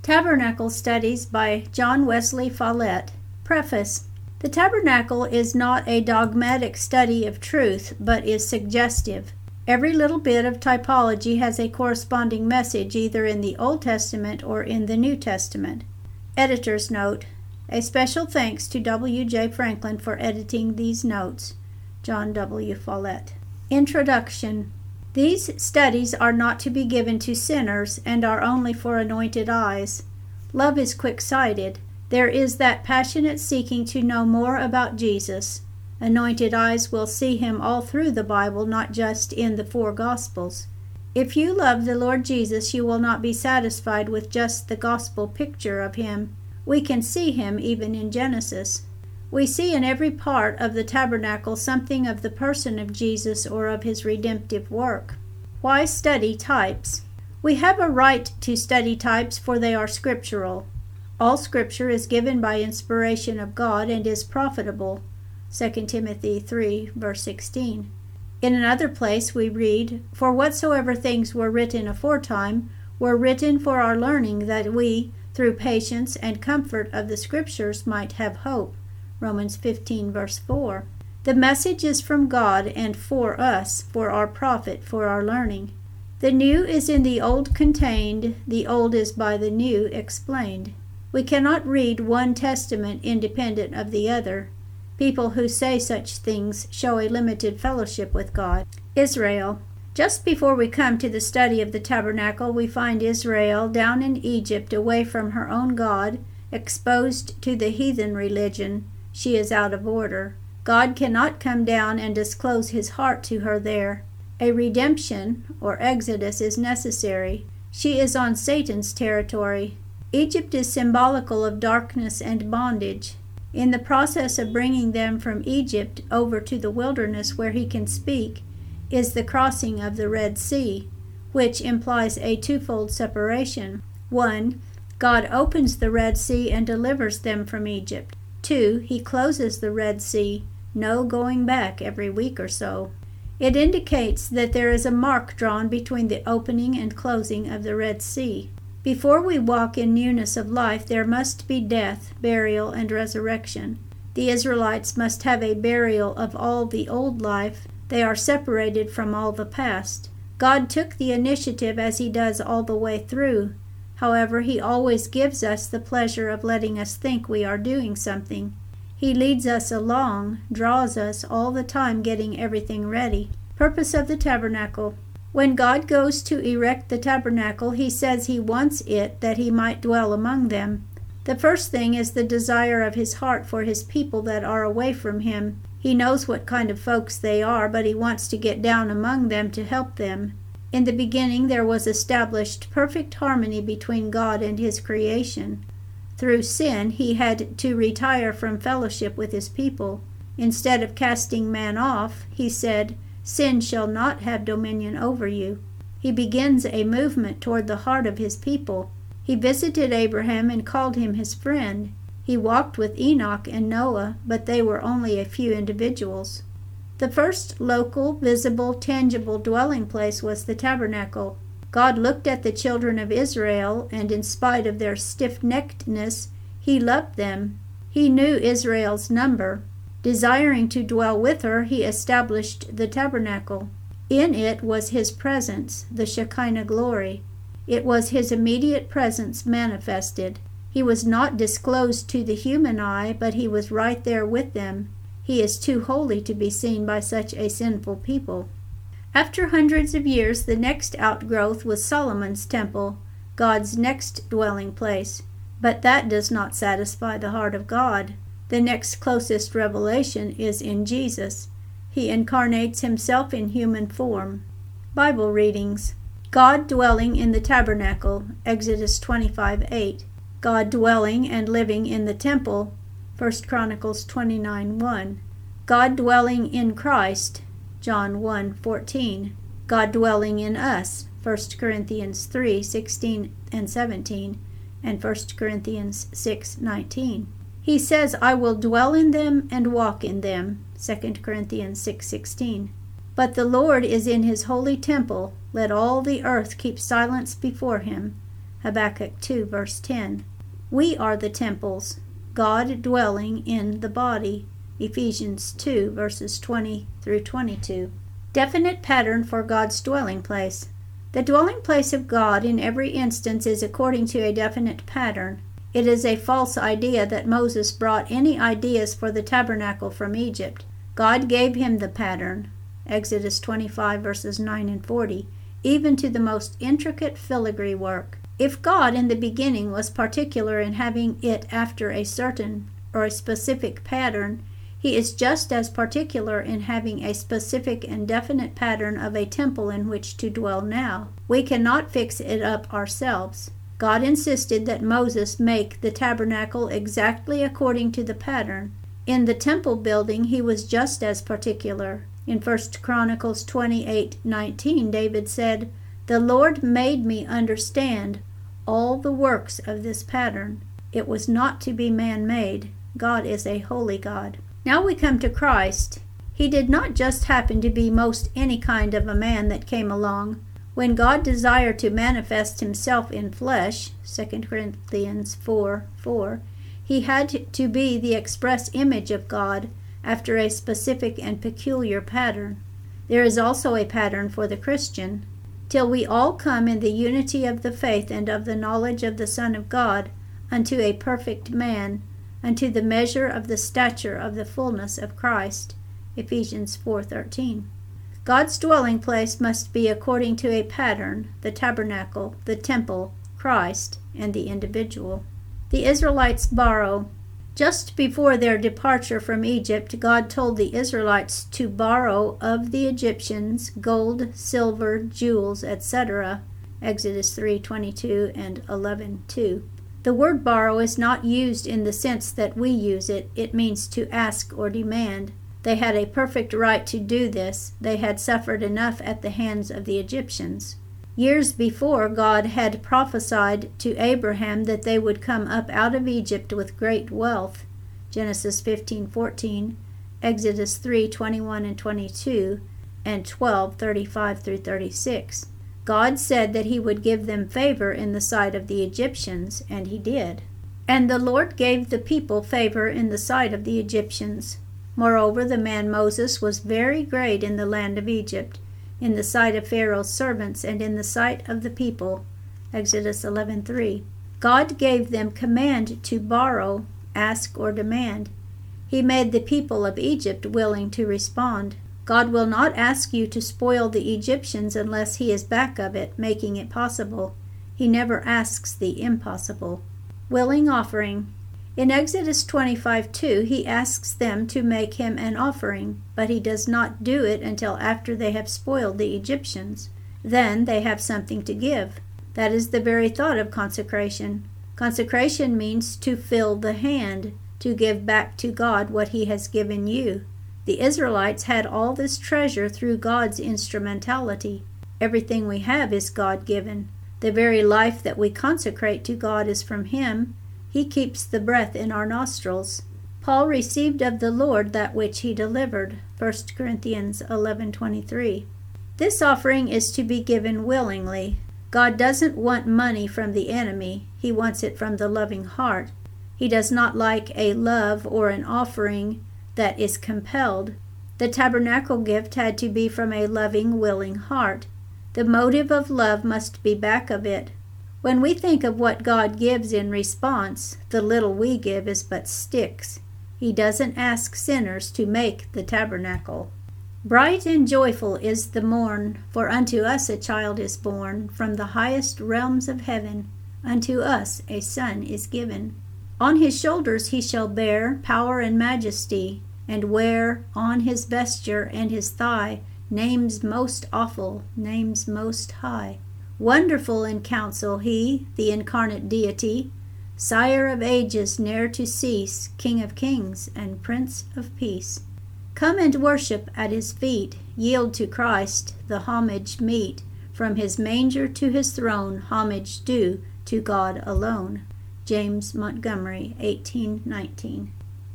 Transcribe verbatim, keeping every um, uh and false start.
Tabernacle Studies by John Wesley Follett. Preface. The tabernacle is not a dogmatic study of truth, but is suggestive. Every little bit of typology has a corresponding message either in the Old Testament or in the New Testament. Editor's note. A special thanks to W J Franklin for editing these notes. John W. Follett. Introduction. These studies are not to be given to sinners and are only for anointed eyes. Love is quick-sighted. There is that passionate seeking to know more about Jesus. Anointed eyes will see him all through the Bible, not just in the four Gospels. If you love the Lord Jesus, you will not be satisfied with just the Gospel picture of him. We can see him even in Genesis. We see in every part of the tabernacle something of the person of Jesus or of his redemptive work. Why study types? We have a right to study types, for they are scriptural. All scripture is given by inspiration of God and is profitable. Second Timothy three, verse sixteen. In another place we read, For whatsoever things were written aforetime were written for our learning, that we, through patience and comfort of the scriptures, might have hope. Romans fifteen, verse four. The message is from God and for us, for our profit, for our learning. The new is in the old contained, the old is by the new explained. We cannot read one testament independent of the other. People who say such things show a limited fellowship with God. Israel. Just before we come to the study of the tabernacle, we find Israel down in Egypt, away from her own God, exposed to the heathen religion. She is out of order. God cannot come down and disclose his heart to her there. A redemption, or exodus, is necessary. She is on Satan's territory. Egypt is symbolical of darkness and bondage. In the process of bringing them from Egypt over to the wilderness where he can speak, is the crossing of the Red Sea, which implies a twofold separation. One, God opens the Red Sea and delivers them from Egypt. Two, he closes the Red Sea, no going back every week or so. It indicates that there is a mark drawn between the opening and closing of the Red Sea. Before we walk in newness of life, there must be death, burial, and resurrection. The Israelites must have a burial of all the old life. They are separated from all the past. God took the initiative as he does all the way through. However, he always gives us the pleasure of letting us think we are doing something. He leads us along, draws us all the time, getting everything ready. Purpose of the tabernacle. When God goes to erect the tabernacle, he says he wants it that he might dwell among them. The first thing is the desire of his heart for his people that are away from him. He knows what kind of folks they are, but he wants to get down among them to help them. In the beginning there was established perfect harmony between God and his creation. Through sin, he had to retire from fellowship with his people. Instead of casting man off, he said, Sin shall not have dominion over you. He begins a movement toward the heart of his people. He visited Abraham and called him his friend. He walked with Enoch and Noah, but they were only a few individuals. The first local, visible, tangible dwelling place was the tabernacle. God looked at the children of Israel, and in spite of their stiff-neckedness, he loved them. He knew Israel's number. Desiring to dwell with her, he established the tabernacle. In it was his presence, the Shekinah glory. It was his immediate presence manifested. He was not disclosed to the human eye, but he was right there with them. He is too holy to be seen by such a sinful people. After hundreds of years, the next outgrowth was Solomon's temple, God's next dwelling place. But that does not satisfy the heart of God. The next closest revelation is in Jesus. He incarnates himself in human form. Bible readings. God dwelling in the tabernacle, Exodus twenty-five eight. God dwelling and living in the temple, First Chronicles twenty-nine one. God dwelling in Christ, John one fourteen. God dwelling in us, First Corinthians three sixteen and seventeen, and First Corinthians six nineteen. He says, I will dwell in them and walk in them, Second Corinthians six sixteen. But the Lord is in his holy temple. Let all the earth keep silence before him. Habakkuk two, verse ten. We are the temples, God dwelling in the body, Ephesians two, verses twenty through twenty-two. Definite pattern for God's dwelling place. The dwelling place of God in every instance is according to a definite pattern. It is a false idea that Moses brought any ideas for the tabernacle from Egypt. God gave him the pattern, Exodus twenty-five, verses nine and forty, even to the most intricate filigree work. If God in the beginning was particular in having it after a certain or a specific pattern, he is just as particular in having a specific and definite pattern of a temple in which to dwell now. We cannot fix it up ourselves. God insisted that Moses make the tabernacle exactly according to the pattern. In the temple building, he was just as particular. In First Chronicles twenty-eight nineteen, David said, "The Lord made me understand all the works of this pattern. It was not to be man-made. God is a holy God." Now we come to Christ. He did not just happen to be most any kind of a man that came along. When God desired to manifest himself in flesh, Second Corinthians four four, he had to be the express image of God after a specific and peculiar pattern. There is also a pattern for the Christian. Till we all come in the unity of the faith and of the knowledge of the Son of God, unto a perfect man, unto the measure of the stature of the fullness of Christ, Ephesians four thirteen. God's dwelling place must be according to a pattern, the tabernacle, the temple, Christ, and the individual. The Israelites borrow. Just before their departure from Egypt, God told the Israelites to borrow of the Egyptians gold, silver, jewels, et cetera, Exodus three twenty-two and eleven two. The word borrow is not used in the sense that we use it. It means to ask or demand. They had a perfect right to do this. They had suffered enough at the hands of the Egyptians. Years before, God had prophesied to Abraham that they would come up out of Egypt with great wealth, Genesis fifteen fourteen, Exodus three twenty-one and twenty-two, and twelve thirty-five through thirty-six. God said that he would give them favor in the sight of the Egyptians, and he did. And the Lord gave the people favor in the sight of the Egyptians. Moreover, the man Moses was very great in the land of Egypt, in the sight of Pharaoh's servants, and in the sight of the people, Exodus eleven three. God gave them command to borrow, ask, or demand. He made the people of Egypt willing to respond. God will not ask you to spoil the Egyptians unless he is back of it, making it possible. He never asks the impossible. Willing offering. In Exodus twenty-five two, he asks them to make him an offering, but he does not do it until after they have spoiled the Egyptians. Then they have something to give. That is the very thought of consecration. Consecration means to fill the hand, to give back to God what he has given you. The Israelites had all this treasure through God's instrumentality. Everything we have is God-given. The very life that we consecrate to God is from him. He keeps the breath in our nostrils. Paul received of the Lord that which he delivered, First Corinthians eleven twenty-three. This offering is to be given willingly. God doesn't want money from the enemy. He wants it from the loving heart. He does not like a love or an offering that is compelled. The tabernacle gift had to be from a loving, willing heart. The motive of love must be back of it. When we think of what God gives in response, the little we give is but sticks. He doesn't ask sinners to make the tabernacle. Bright and joyful is the morn, for unto us a child is born, from the highest realms of heaven, unto us a son is given. On his shoulders he shall bear power and majesty, and wear on his vesture and his thigh names most awful, names most high. Wonderful in counsel he, the incarnate deity, sire of ages ne'er to cease, King of kings and Prince of peace. Come and worship at his feet, yield to Christ the homage meet, from his manger to his throne homage due to God alone. James Montgomery, eighteen nineteen.